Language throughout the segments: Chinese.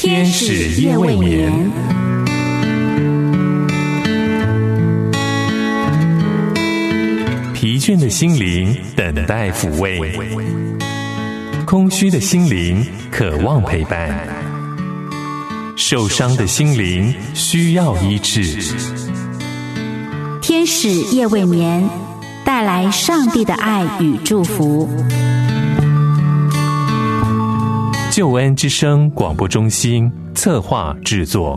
天使夜未眠。疲倦的心灵等待抚慰，空虚的心灵渴望陪伴，受伤的心灵需要医治。 天使夜未眠，带来上帝的爱与祝福。 救恩之声广播中心策划制作。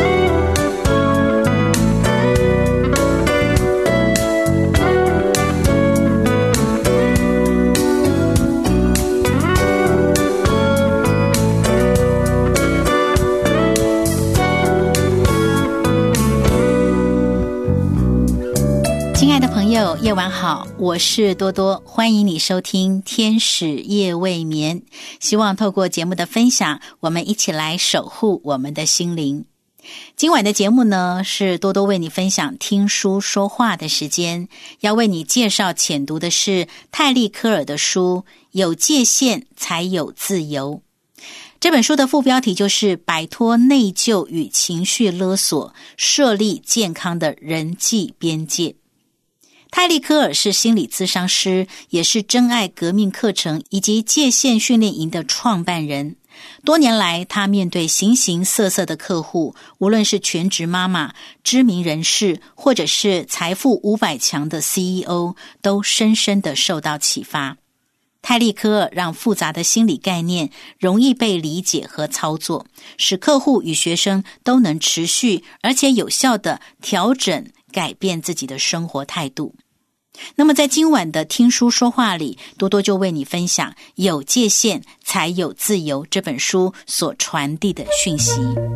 亲爱的朋友，夜晚好，我是多多，欢迎你收听天使夜未眠。希望透过节目的分享，我们一起来守护我们的心灵。今晚的节目呢，是多多为你分享听书说话的时间，要为你介绍浅读的是泰利科尔的书《有界限才有自由》。这本书的副标题就是摆脱内疚与情绪勒索，设立健康的人际边界。泰利科尔是心理咨商师，也是真爱革命课程以及界限训练营的创办人。多年来，他面对形形色色的客户，无论是全职妈妈、知名人士，或者是财富500强的 CEO， 都深深地受到启发。泰利科尔让复杂的心理概念容易被理解和操作，使客户与学生都能持续而且有效地调整改变自己的生活态度。那么在今晚的听书说话里，多多就为你分享《有界限才有自由》这本书所传递的讯息。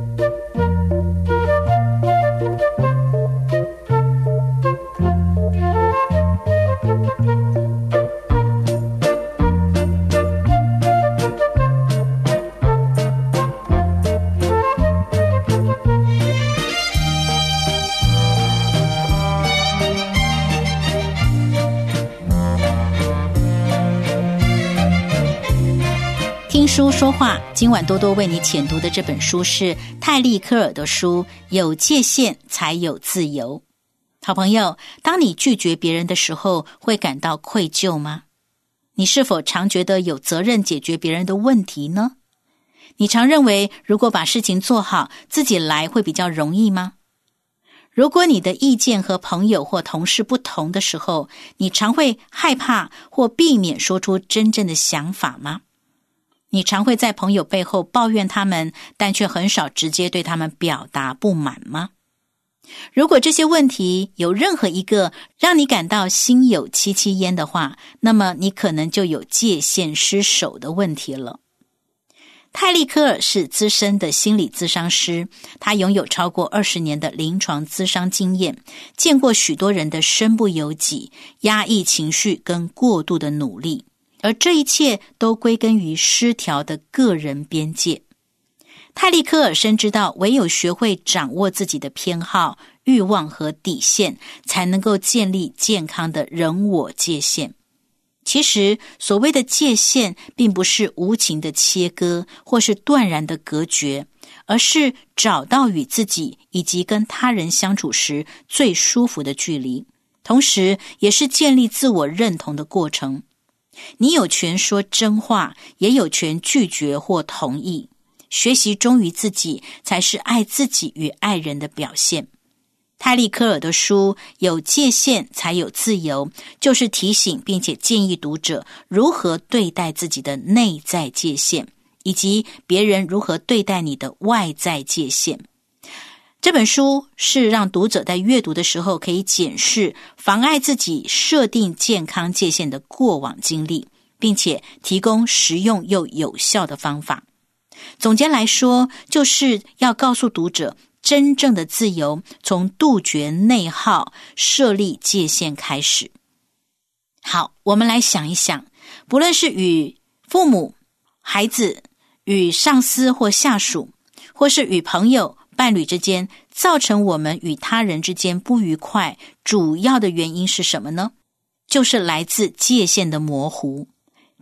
听书说话，今晚多多为你浅读的这本书是泰利科尔的书《有界限才有自由》。好朋友，当你拒绝别人的时候，会感到愧疚吗？你是否常觉得有责任解决别人的问题呢？你常认为如果把事情做好，自己来会比较容易吗？如果你的意见和朋友或同事不同的时候，你常会害怕或避免说出真正的想法吗？你常会在朋友背后抱怨他们，但却很少直接对他们表达不满吗？如果这些问题有任何一个让你感到心有戚戚焉的话，那么你可能就有界限失守的问题了。泰利科尔是资深的心理咨商师，他拥有超过20年的临床咨商经验，见过许多人的身不由己、压抑情绪跟过度的努力。而这一切都归根于失调的个人边界。泰利科尔深知道，唯有学会掌握自己的偏好、欲望和底线，才能够建立健康的人我界限。其实，所谓的界限，并不是无情的切割，或是断然的隔绝，而是找到与自己以及跟他人相处时最舒服的距离，同时也是建立自我认同的过程。你有权说真话，也有权拒绝或同意。学习忠于自己，才是爱自己与爱人的表现。泰利科尔的书《有界限才有自由》，就是提醒并且建议读者如何对待自己的内在界限，以及别人如何对待你的外在界限。这本书是让读者在阅读的时候可以检视妨碍自己设定健康界限的过往经历，并且提供实用又有效的方法。总结来说，就是要告诉读者，真正的自由从杜绝内耗、设立界限开始。好，我们来想一想，不论是与父母、孩子、与上司或下属，或是与朋友、伴侣之间，造成我们与他人之间不愉快，主要的原因是什么呢？就是来自界限的模糊。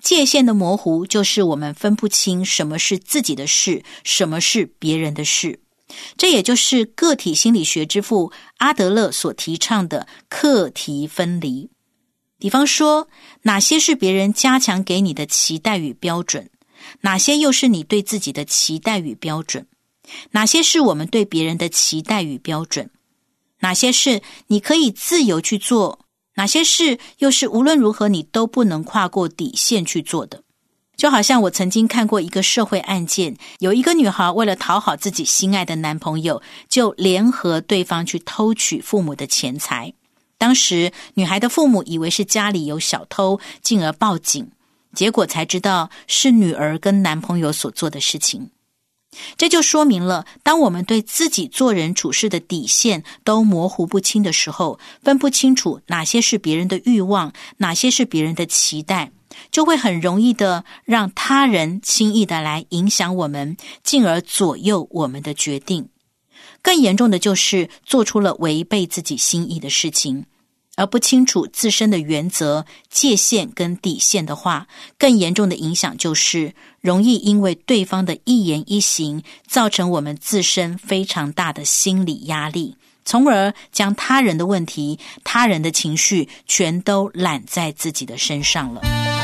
界限的模糊就是我们分不清什么是自己的事，什么是别人的事。这也就是个体心理学之父阿德勒所提倡的课题分离。比方说，哪些是别人加强给你的期待与标准，哪些又是你对自己的期待与标准，哪些是我们对别人的期待与标准，哪些是你可以自由去做，哪些事又是无论如何你都不能跨过底线去做的。就好像我曾经看过一个社会案件，有一个女孩为了讨好自己心爱的男朋友，就联合对方去偷取父母的钱财。当时女孩的父母以为是家里有小偷，进而报警，结果才知道是女儿跟男朋友所做的事情。这就说明了，当我们对自己做人处事的底线都模糊不清的时候，分不清楚哪些是别人的欲望，哪些是别人的期待，就会很容易的让他人轻易的来影响我们，进而左右我们的决定。更严重的就是做出了违背自己心意的事情，而不清楚自身的原则、界限跟底线的话，更严重的影响就是容易因为对方的一言一行，造成我们自身非常大的心理压力，从而将他人的问题、他人的情绪全都揽在自己的身上了。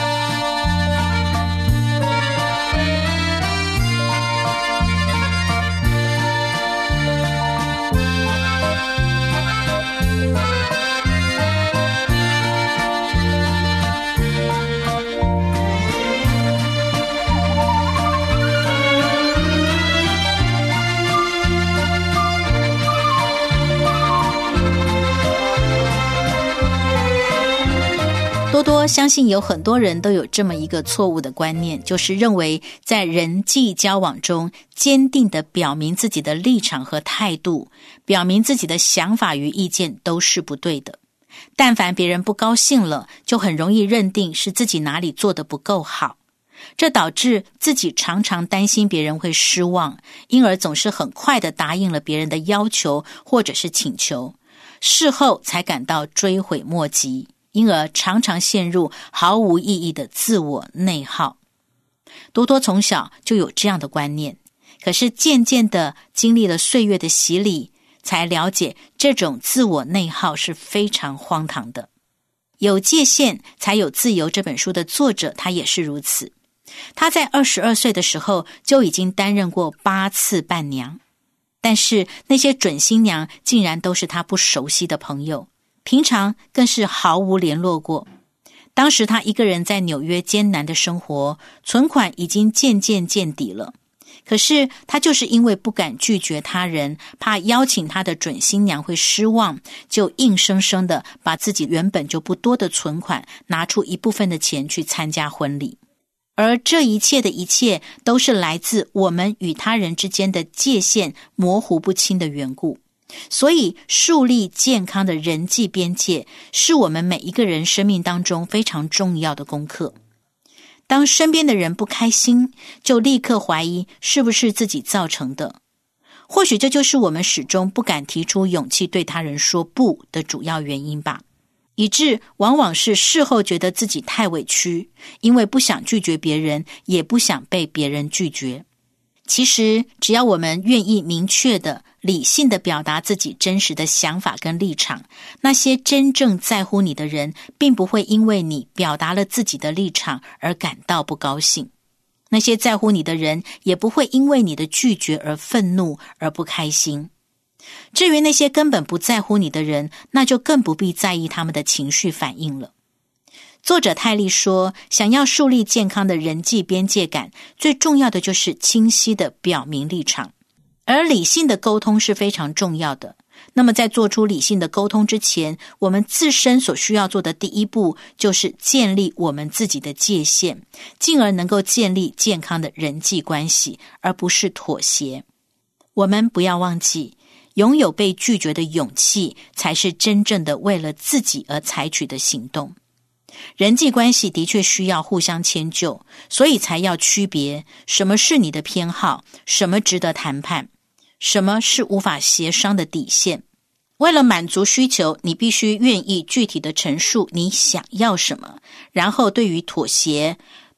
多多相信有很多人都有这么一个错误的观念，就是认为在人际交往中坚定地表明自己的立场和态度，表明自己的想法与意见都是不对的。但凡别人不高兴了，就很容易认定是自己哪里做得不够好，这导致自己常常担心别人会失望，因而总是很快地答应了别人的要求或者是请求，事后才感到追悔莫及，因而常常陷入毫无意义的自我内耗。多多从小就有这样的观念，可是渐渐的经历了岁月的洗礼，才了解这种自我内耗是非常荒唐的。有界限才有自由这本书的作者他也是如此，他在22岁的时候就已经担任过8次伴娘，但是那些准新娘竟然都是他不熟悉的朋友，平常更是毫无联络过。当时他一个人在纽约艰难的生活，存款已经渐渐见底了。可是他就是因为不敢拒绝他人，怕邀请他的准新娘会失望，就硬生生的把自己原本就不多的存款拿出一部分的钱去参加婚礼。而这一切的一切都是来自我们与他人之间的界限模糊不清的缘故。所以树立健康的人际边界是我们每一个人生命当中非常重要的功课。当身边的人不开心，就立刻怀疑是不是自己造成的。或许这就是我们始终不敢提出勇气对他人说不的主要原因吧，以致往往是事后觉得自己太委屈，因为不想拒绝别人，也不想被别人拒绝。其实只要我们愿意明确的、理性的表达自己真实的想法跟立场，那些真正在乎你的人并不会因为你表达了自己的立场而感到不高兴，那些在乎你的人也不会因为你的拒绝而愤怒而不开心。至于那些根本不在乎你的人，那就更不必在意他们的情绪反应了。作者泰利说，想要树立健康的人际边界感，最重要的就是清晰的表明立场，而理性的沟通是非常重要的。那么在做出理性的沟通之前，我们自身所需要做的第一步就是建立我们自己的界限，进而能够建立健康的人际关系，而不是妥协。我们不要忘记，拥有被拒绝的勇气，才是真正的为了自己而采取的行动。人际关系的确需要互相迁就，所以才要区别什么是你的偏好，什么值得谈判，什么是无法协商的底线。为了满足需求，你必须愿意具体的陈述你想要什么，然后对于妥协，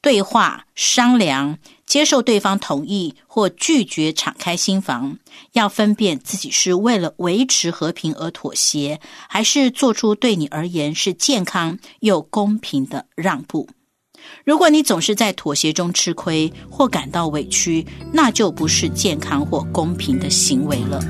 对话、商量，接受对方同意或拒绝敞开心房，要分辨自己是为了维持和平而妥协，还是做出对你而言是健康又公平的让步。如果你总是在妥协中吃亏或感到委屈，那就不是健康或公平的行为了。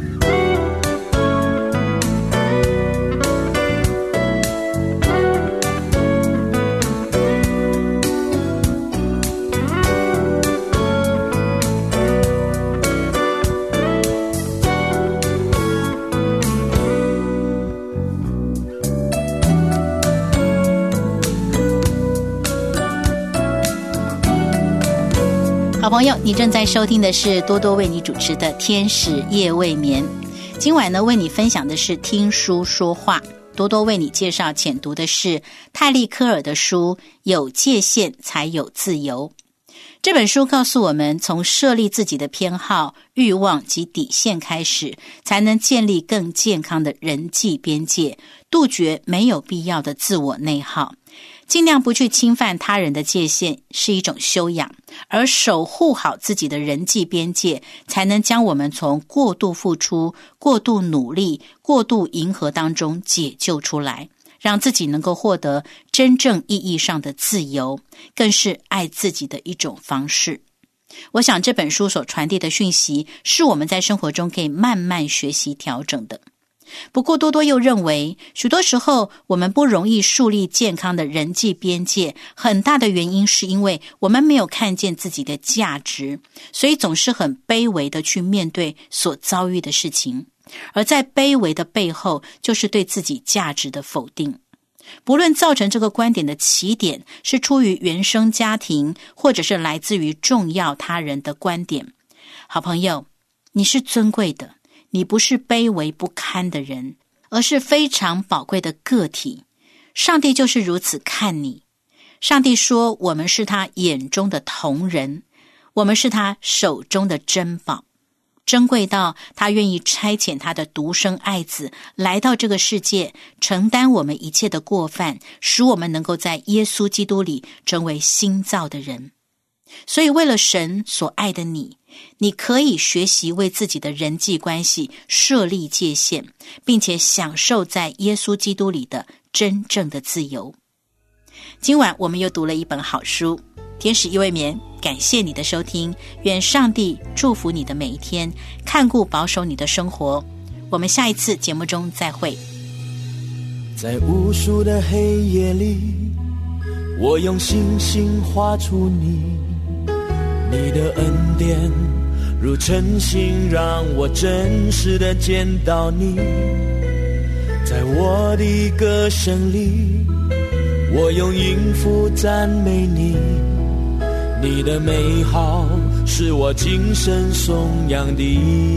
好朋友，你正在收听的是多多为你主持的天使夜未眠。今晚呢，为你分享的是听书说话。多多为你介绍浅读的是泰利科尔的书《有界限才有自由》。这本书告诉我们，从设立自己的偏好、欲望及底线开始，才能建立更健康的人际边界，杜绝没有必要的自我内耗。尽量不去侵犯他人的界限是一种修养，而守护好自己的人际边界，才能将我们从过度付出、过度努力、过度迎合当中解救出来，让自己能够获得真正意义上的自由，更是爱自己的一种方式。我想这本书所传递的讯息，是我们在生活中可以慢慢学习调整的。不过多多又认为，许多时候我们不容易树立健康的人际边界，很大的原因是因为我们没有看见自己的价值，所以总是很卑微的去面对所遭遇的事情，而在卑微的背后，就是对自己价值的否定。不论造成这个观点的起点是出于原生家庭，或者是来自于重要他人的观点。好朋友，你是尊贵的，你不是卑微不堪的人，而是非常宝贵的个体。上帝就是如此看你。上帝说，我们是他眼中的瞳人，我们是他手中的珍宝，珍贵到他愿意差遣他的独生爱子来到这个世界，承担我们一切的过犯，使我们能够在耶稣基督里成为新造的人。所以为了神所爱的你，你可以学习为自己的人际关系设立界限，并且享受在耶稣基督里的真正的自由。今晚我们又读了一本好书，天使夜未眠，感谢你的收听，愿上帝祝福你的每一天，看顾保守你的生活。我们下一次节目中再会。 在无数的黑夜里，我用星星画出你的恩典如晨星，让我真实地见到你。在我的歌声里，我用音符赞美你，你的美好是我今生颂扬的。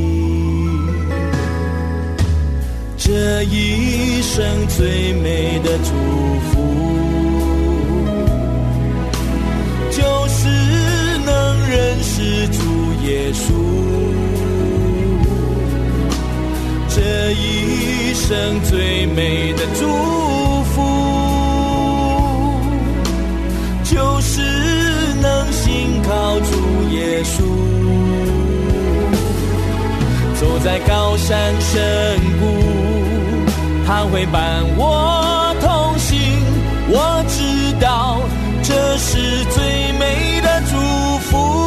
这一生最美的祝福，就是能认识主耶稣。这一生最美的祝福，就是能信靠主耶稣。走在高山深谷，他会伴我同行。我知道这是最美的祝福。